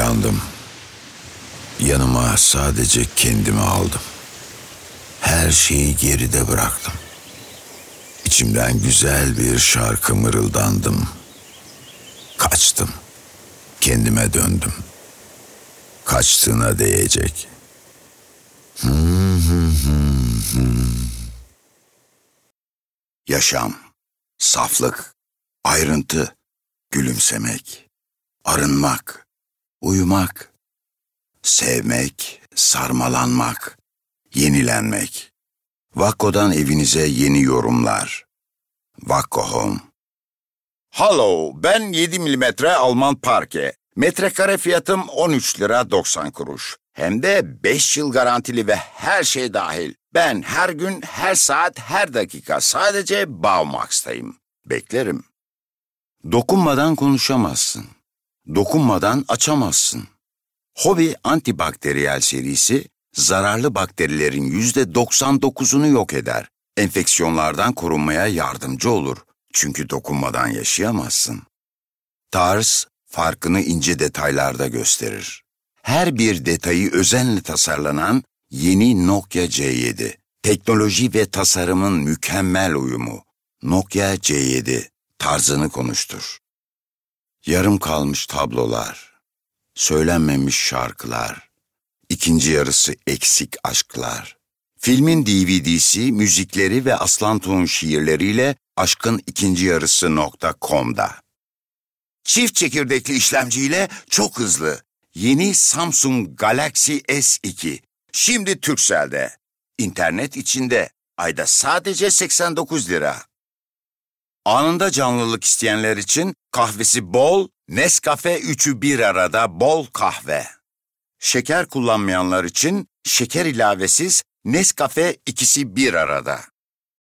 Uyandım. Yanıma sadece kendimi aldım. Her şeyi geride bıraktım. İçimden güzel bir şarkı mırıldandım. Kaçtım. Kendime döndüm. Kaçtığına değecek. Yaşam, saflık, ayrıntı, gülümsemek, arınmak, uyumak, sevmek, sarmalanmak, yenilenmek. Vakko'dan evinize yeni yorumlar. Vakko Home. Hello, ben 7 milimetre Alman parke. Metrekare fiyatım 13 lira 90 kuruş. Hem de 5 yıl garantili ve her şey dahil. Ben her gün, her saat, her dakika sadece Baumax'tayım. Beklerim. Dokunmadan konuşamazsın. Dokunmadan açamazsın. Hobi antibakteriyel serisi zararlı bakterilerin %99'unu yok eder. Enfeksiyonlardan korunmaya yardımcı olur. Çünkü dokunmadan yaşayamazsın. Tarz, farkını ince detaylarda gösterir. Her bir detayı özenle tasarlanan yeni Nokia C7. Teknoloji ve tasarımın mükemmel uyumu. Nokia C7, tarzını konuştur. Yarım kalmış tablolar, söylenmemiş şarkılar, ikinci yarısı eksik aşklar. Filmin DVD'si, müzikleri ve Aslan Tuğ'un şiirleriyle Aşkın İkinci Yarısı.com'da. Çift çekirdekli işlemciyle çok hızlı. Yeni Samsung Galaxy S2. Şimdi Turkcell'de. İnternet içinde. Ayda sadece 89 lira. Anında canlılık isteyenler için kahvesi bol, Nescafe 3'ü bir arada bol kahve. Şeker kullanmayanlar için şeker ilavesiz Nescafe ikisi bir arada.